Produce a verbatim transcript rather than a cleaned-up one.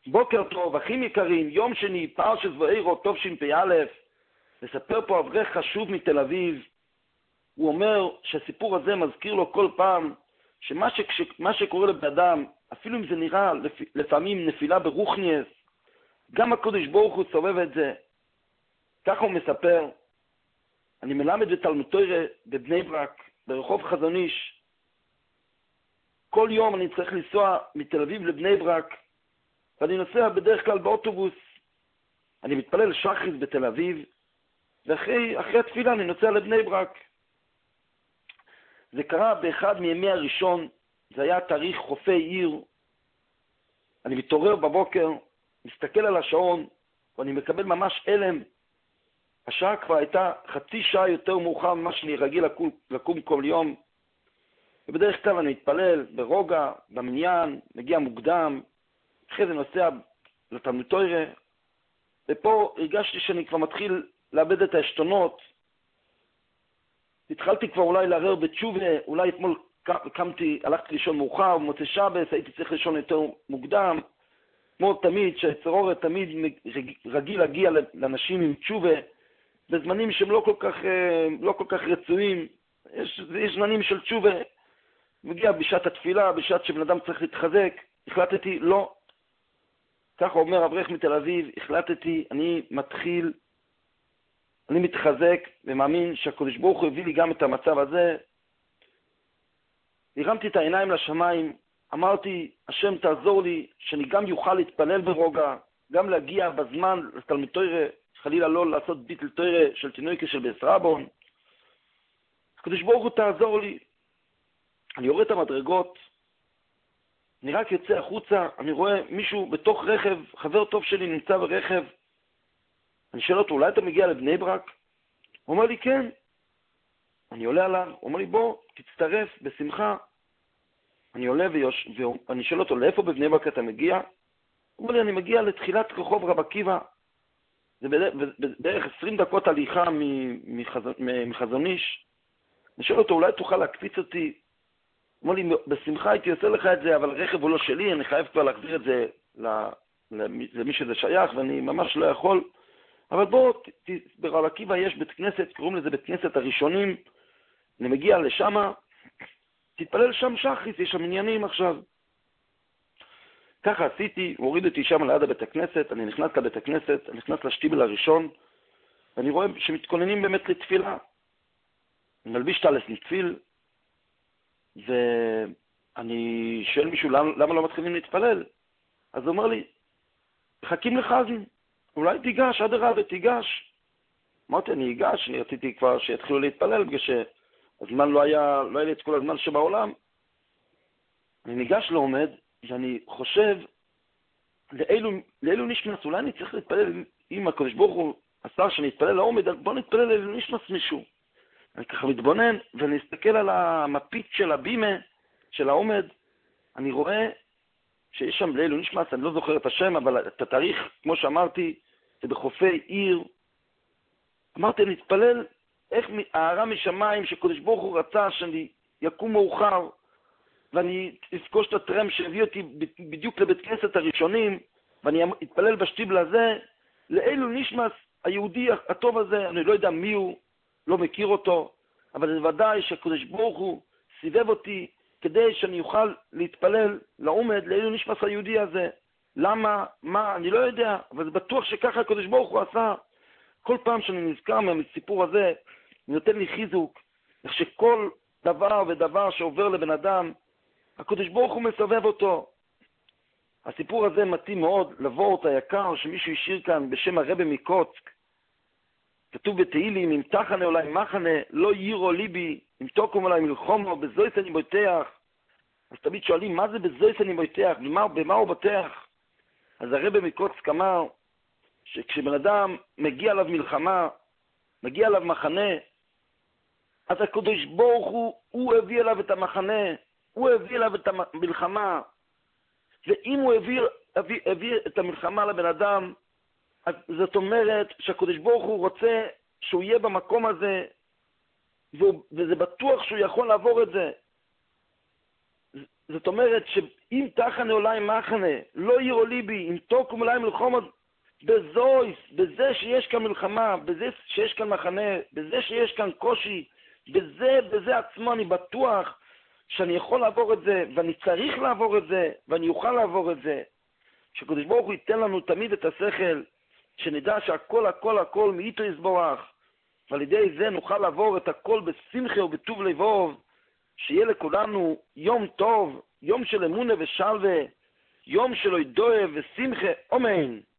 בוקר טוב, אחים יקרים, יום שני, פרשת ואירו, טוב ש"פ. נספר פה אברך חשוב מתל אביב. הוא אומר שהסיפור הזה מזכיר לו כל פעם שמה ש... מה שקורה לבן אדם, אפילו אם זה נראה לפ... לפעמים נפילה ברוחניאס, גם הקדוש ברוך הוא סובב את זה. ככה הוא מספר. אני מלמד בתלמוד תורה בבני ברק, ברחוב חזון איש. כל יום אני צריך לנסוע מתל אביב לבני ברק, ואני נוסע בדרך כלל באוטובוס. אני מתפלל שחריס בתל אביב, ואחרי אחרי התפילה אני נוסע לבני ברק. זה קרה באחד מימי הראשון, זה היה תאריך חופי עיר. אני מתעורר בבוקר, מסתכל על השעון, ואני מקבל ממש אלם. השעה כבר הייתה חצי שעה יותר מאוחר ממה שאני רגיל לקום, לקום כל יום. ובדרך כלל אני מתפלל ברוגע, במניין, מגיע מוקדם, אחרי זה נוסע לתלמוד תורה, ופה הרגשתי שאני כבר מתחיל לאבד את העשתונות. התחלתי כבר אולי לערער בתשובה, אולי אתמול קמתי, הלכתי לישון מאוחר, במוצאי שבת, הייתי צריך לישון יותר מוקדם, כמו תמיד, שהצרור תמיד רגיל להגיע לאנשים עם תשובה, בזמנים שהם לא כל כך, לא כל כך רצויים. יש, יש זמנים של תשובה, מגיע בשעת התפילה, בשעת שבן אדם צריך להתחזק. החלטתי, לא. ככה אומר אברך מתל אביב, החלטתי, אני מתחיל, אני מתחזק ומאמין שהקדוש ברוך הוא הביא לי גם את המצב הזה. הרמתי את העיניים לשמיים, אמרתי, השם תעזור לי, שאני גם יוכל להתפלל ברוגע, גם להגיע בזמן לתלמוד תורה, חלילה לא לעשות ביטל תורה של תינוקה של בית רבון. הקדוש ברוך הוא תעזור לי. אני יורד את המדרגות, אני רק יוצא החוצה, אני רואה מישהו בתוך רכב, חבר טוב שלי נמצא ברכב. אני שואל אותו, אולי אתה מגיע לבני ברק? הוא אומר לי, כן. אני עולה עליו, הוא אומר לי, בוא, תצטרף, בשמחה. אני עולה ויוש... ואני שואל אותו, לאיפה בבני ברק אתה מגיע? הוא אומר לי, אני מגיע לתחילת רחוב רב עקיבא. זה בערך עשרים דקות הליכה מחזון... מחזון איש. אני שואל אותו, אולי תוכל להקפיץ אותי? הוא אומר לי, בשמחה הייתי עושה לך את זה, אבל רכב הוא לא שלי, אני חייב כבר להחזיר את זה למי שזה שייך, ואני ממש לא יכול. אבל בוא, ברב עקיבא יש בית כנסת, קוראים לזה בית כנסת הראשונים, אני מגיע לשם, תתפלל שם שחריס, יש שם עניינים עכשיו. ככה עשיתי, הוריד אותי שם ליד בית הכנסת, אני נכנס לבית הכנסת, אני נכנס לשטיבל הראשון, ואני רואה שמתכוננים באמת לתפילה. אני מלביש טלס לתפיל, ואני שואל מישהו, למה, למה לא מתחילים להתפלל? אז הוא אומר לי, מחכים לחזין, אולי תיגש, עד הרבה תיגש. אמרתי, אני אגש, אני רציתי כבר שיתחילו להתפלל, בגלל שהזמן לא היה, לא היה לי את כל הזמן שבעולם. אני ניגש לעומד, ואני חושב, לאלו, לאלו נשמס, אולי אני צריך להתפלל, אם הקדוש ברוך הוא עשה שאני אתפלל לעומד, בוא נתפלל לאלו נשמס מישהו. אני ככה מתבונן, ואני אסתכל על המפית של הבימה, של העומד, אני רואה שיש שם לאלו נשמס, אני לא זוכר את השם, אבל את התאריך, כמו שאמרתי, זה בחופי עיר. אמרתי, אני אתפלל איך הערה משמיים, שקדוש ברוך הוא רצה שאני יקום מאוחר, ואני אפגוש את הטרם שהביא אותי בדיוק לבית כנסת הראשונים, ואני אתפלל בשטיבל הזה, לאלו נשמס היהודי הטוב הזה, אני לא יודע מי הוא, לא מכיר אותו, אבל זה ודאי שהקדוש ברוך הוא סיבב אותי כדי שאני אוכל להתפלל לעומד לאלו נשמס היהודי הזה. למה? מה? אני לא יודע, אבל זה בטוח שככה הקדוש ברוך הוא עשה. כל פעם שאני נזכר מהסיפור הזה, הוא נותן לי חיזוק, איך שכל דבר ודבר שעובר לבן אדם, הקדוש ברוך הוא מסובב אותו. הסיפור הזה מתאים מאוד לוורט היקר שמישהו השאיר כאן בשם הרבי מקוצק. כתוב בתהילים, אם תחנה אולי מחנה, לא יירו ליבי, אם תוקום אולי מלחומו, בזויס אני בוטח. אז תמיד שואלים, מה זה בזויס אני בוטח? במה, במה הוא בוטח? אז הרבי מקוצק אמר, שכשבן אדם מגיע אליו מלחמה, מגיע אליו מחנה, אז הקדוש ברוך הוא, הוא הביא אליו את המחנה, הוא הביא אליו את המלחמה. ואם הוא הביא, הביא, הביא את המלחמה לבן אדם, אז זאת אומרת שהקדוש ברוך הוא רוצה שהוא יהיה במקום הזה, וזה בטוח שהוא יכול לעבור את זה. זאת אומרת אם תחנה אולי מחנה, לא יראו ליבי, אם תוקם אולי מלחומות, בזויס, בזה שיש כאן מלחמה, בזה שיש כאן מחנה, בזה שיש כאן קושי, בזה, בזה עצמו אני בטוח שאני יכול לעבור את זה, ואני צריך לעבור את זה, ואני אוכל לעבור את זה. שקדוש ברוך הוא ייתן לנו תמיד את השכל, שנדע שהכל, הכל, הכל מאיתו יסבורך, ועל ידי זה נוכל לעבור את הכל בשמחה ובטוב לבוב, שיהיה לכולנו יום טוב, יום של אמונה ושלווה, יום של הודאה ושמחה, אמן.